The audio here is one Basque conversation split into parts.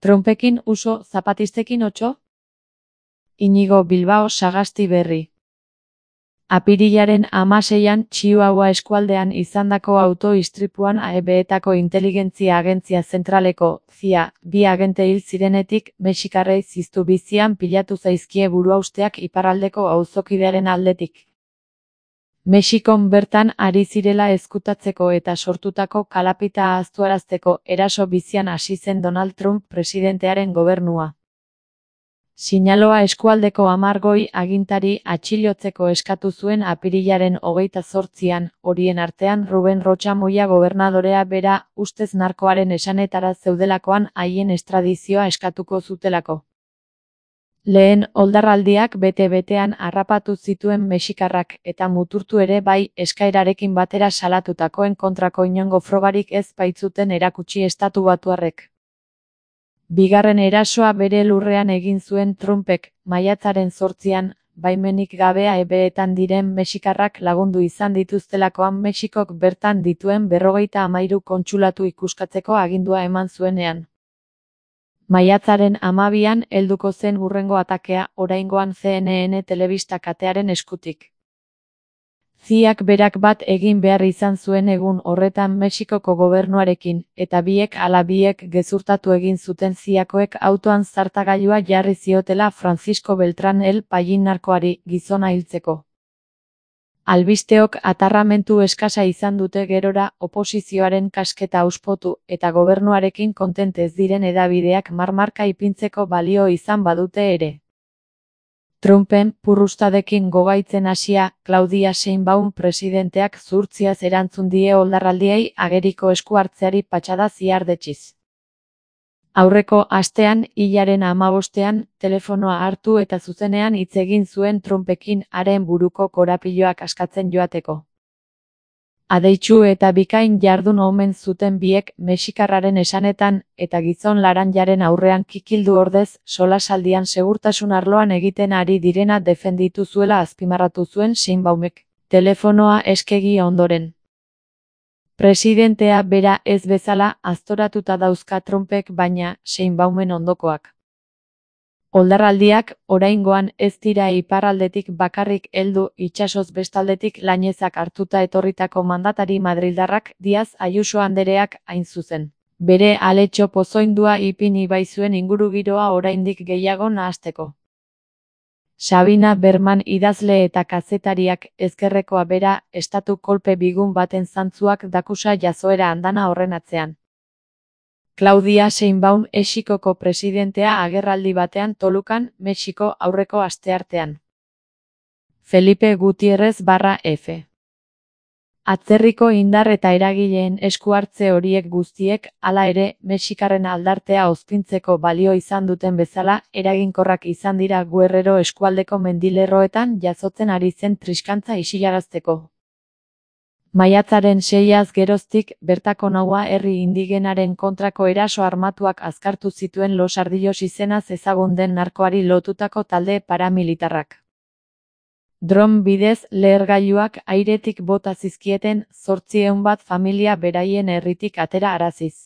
Trumpekin uso, zapatistekin otxo? Inigo Bilbao Sagasti Berri. Apirilaren 16an Chihuahua eskualdean izandako auto-istripuan AEB-etako inteligentzia agentzia zentraleko, CIA, 2 agente hil zirenetik, mexikarrei ziztu bizian pilatu zaizkie buruhausteak iparraldeko auzokidearen aldetik. Mexikon bertan ari zirela ezkutatzeko eta sortutako kalapita ahaztuarazteko eraso bizian hasi zen Donald Trump presidentearen gobernua. Sinaloa eskualdeko 10 goi agintari atxilotzeko eskatu zuen apirilaren 28an, horien artean Ruben Rocha Moya gobernadorea bera, ustez narkoaren esanetara zeudelakoan haien estradizioa eskatuko zutelako. Lehen oldarraldiak bete-betean harrapatu zituen mexikarrak eta muturtu ere bai eskaerarekin batera salatutakoen kontrako inongo frogarik ez baitzuten erakutsi estatubatuarrek. Bigarren erasoa bere lurrean egin zuen Trumpek, maiatzaren 8an, baimenik gabe AEB-etan diren mexikarrak lagundu izan dituztelakoan Mexikok bertan dituen 53 kontsulatu ikuskatzeko agindua eman zuenean. Maiatzaren 12an helduko zen hurrengo atakea, oraingoan CNN telebista katearen eskutik. CIA-k berak bat egin behar izan zuen egun horretan Mexikoko gobernuarekin, eta biek ala biek gezurtatu egin zuten CIA-koek autoan zartagailua jarri ziotela Francisco Beltrán El Payín narkoari, gizona hiltzeko. Albisteok atarramentu eskasa izan dute gerora, oposizioaren kasketa auspotu, eta gobernuarekin kontente ez diren hedabideak marmarka ipintzeko balio izan badute ere. Trumpen purrustadekin gogaitzen hasia, Claudia Sheinbaum presidenteak zuhurtziaz erantzun die oldarraldiei ageriko esku hartzeari patxada ziardetxiz. Aurreko astean, hilaren 15ean, telefonoa hartu eta zuzenean hitz egin zuen Trumpekin haren buruko korapiloak askatzen joateko. Adeitsu eta bikain jardun omen zuten biek mexikarraren esanetan, eta gizon laranjaren aurrean kikildu ordez, solasaldian segurtasun arloan egiten ari direna defenditu zuela azpimarratu zuen Sheinbaumek, telefonoa eskegi ondoren. Presidentea bera ez bezala aztoratuta dauzka Trumpek baina Sheinbaumen ondokoak. Oldarraldiak, oraingoan ez dira iparraldetik bakarrik heldu itsasoz bestaldetik lainezak hartuta etorritako mandatari madrildarrak Díaz Ayuso andereak hain zuzen. Bere aletxo pozoindua ipini baizuen ingurugiroa oraindik gehiago nahasteko. Sabina Berman idazle eta kazetariak ezkerrekoa bera estatu kolpe bigun baten zantzuak dakusa jazoera andana horren atzean. Claudia Sheinbaum Mexikoko presidentea agerraldi batean Tolucan, Mexiko aurreko asteartean. Felipe Gutiérrez/F. Atzerriko indar eta eragileen esku hartze horiek guztiek, hala ere, mexikarren aldartea ozpintzeko balio izan duten bezala, eraginkorrak izan dira Guerrero eskualdeko mendilerroetan jazotzen ari zen triskantza isilarazteko. Maiatzaren 6az geroztik, bertako Nahua herri indigenaren kontrako eraso armatuak azkartu zituen Los Ardillos izenaz ezagun den narkoari lotutako talde paramilitarrak. Dron bidez lehergailuak airetik bota zizkieten 800 bat familia beraien herritik atera araziz.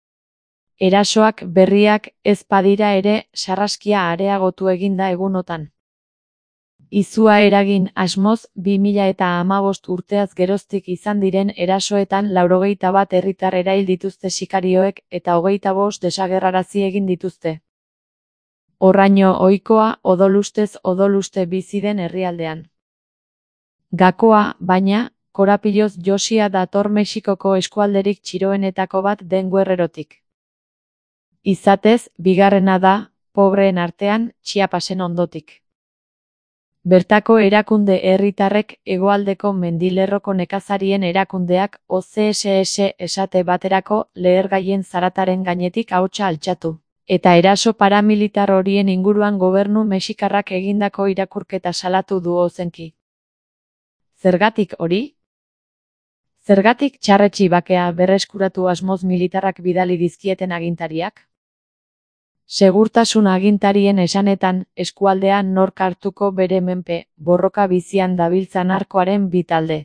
Erasoak berriak ez badira ere, sarraskia areagotu eginda egunotan. Izua eragin asmoz, 2015 urteaz geroztik izan diren erasoetan 81 herritar erail dituzte sikarioek eta 25 desagerrarazi egin dituzte. Horraino ohikoa odolustez odoluste bizi den herrialdean. Gakoa, baina, korapiloz josia dator Mexikoko eskualderik txiroenetako bat den Guerrerotik. Izatez, bigarrena da, pobreen artean, Chiapasen ondotik. Bertako erakunde herritarrek hegoaldeko mendilerroko nekazarien erakundeak OCSS esate baterako lehergaien zarataren gainetik ahotsa altxatu. Eta eraso paramilitar horien inguruan gobernu mexikarrak egindako irakurketa salatu du ozenki. Zergatik hori? Zergatik txarretxi bakea berreskuratu asmoz militarrak bidali dizkieten agintariak? Segurtasun agintarien esanetan, eskualdean nork hartuko bere menpe, borroka bizian dabiltza narkoaren bi talde.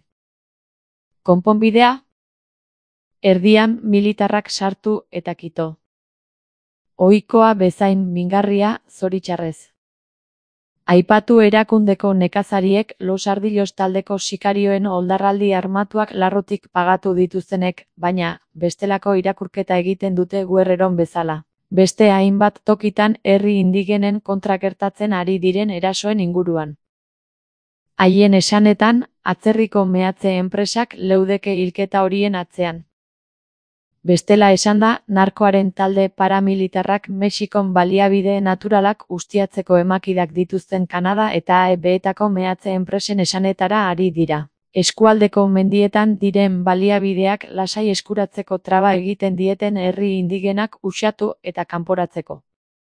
Konponbidea? Erdian militarrak sartu eta kito. ohikoa bezain mingarria, zoritxarrez. Aipatu erakundeko nekazariek Los Ardillos taldeko sikarioen oldarraldi armatuak larrutik pagatu dituztenek, baina, bestelako irakurketa egiten dute Guerreron bezala. Beste hainbat tokitan herri indigenen kontra gertatzen ari diren erasoen inguruan. Haien esanetan, atzerriko meatze enpresak leudeke hilketa horien atzean. Bestela esanda, narkoaren talde paramilitarrak Mexikon baliabide naturalak ustiatzeko emakidak dituzten Kanada eta AEB-etako meatze enpresen esanetara ari dira. Eskualdeko mendietan diren baliabideak lasai eskuratzeko traba egiten dieten herri indigenak uxatu eta kanporatzeko.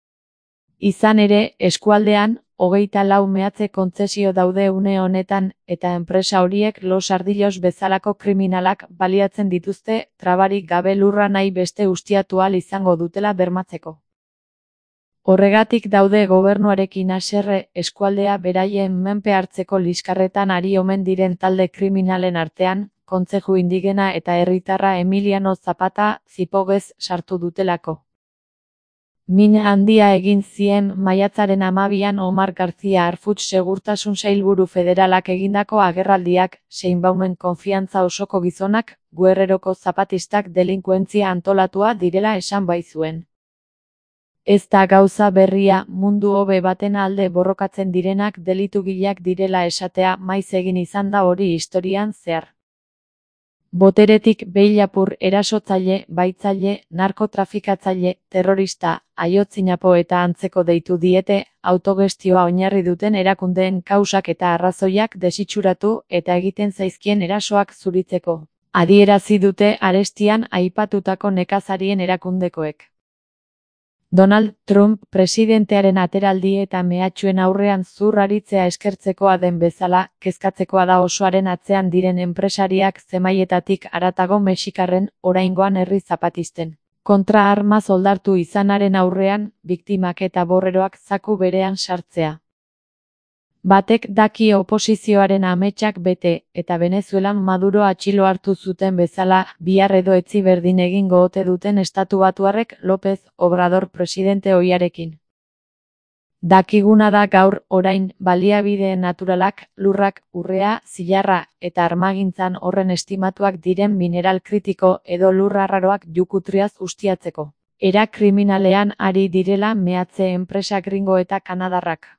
Izan ere, eskualdean, 24 meatze kontzesio daude une honetan, eta enpresa horiek Los Ardillos bezalako kriminalak baliatzen dituzte trabarik gabe lurra nahi beste ustiatu ahal izango dutela bermatzeko. Horregatik daude gobernuarekin haserre eskualdea beraien menpe hartzeko liskarretan ari omen diren talde kriminalen artean, kontzeju indigena eta herritarra Emiliano Zapata zipogez sartu dutelako. Min handia egin zien maiatzaren 12an Omar García Harfuch segurtasun sailburu federalak egindako agerraldiak, Sheinbaumen konfiantza osoko gizonak, Guerreroko zapatistak delinkuentzia antolatua direla esan baitzuen. Ez da gauza berria, mundu hobe baten alde borrokatzen direnak delitugileak direla esatea maiz egin izan da hori historian zehar. Boteretik beilapur erasotzaile, baitzaile, narkotrafikatzaile, terrorista, aiotzinapo eta antzeko deitu diete, autogestioa oinarri duten erakundeen kausak eta arrazoiak desitxuratu eta egiten zaizkien erasoak zuritzeko. Adierazi dute arestian aipatutako nekazarien erakundekoek. Donald Trump presidentearen ateraldi eta mehatxuen aurrean zurraritzea eskertzekoa den bezala, kezkatzekoa da osoaren atzean diren enpresariak zemaietatik haratago mexikarren, oraingoan herri zapatisten kontra armaz oldartu izanaren aurrean, biktimak eta borreroak zaku berean sartzea. Batek daki oposizioaren ametsak bete, eta Venezuelan Maduro atxilo hartu zuten bezala, bihar edo etzi berdin egingo ote duten estatubatuarrek López Obrador presidente ohiarekin. Dakiguna da gaur, orain, baliabide naturalak, lurrak, urrea, zilarra, eta armagintzan horren estimatuak diren mineral kritiko edo lur arraroak jukutriaz ustiatzeko. Era kriminalean ari direla meatze enpresa gringo eta kanadarrak.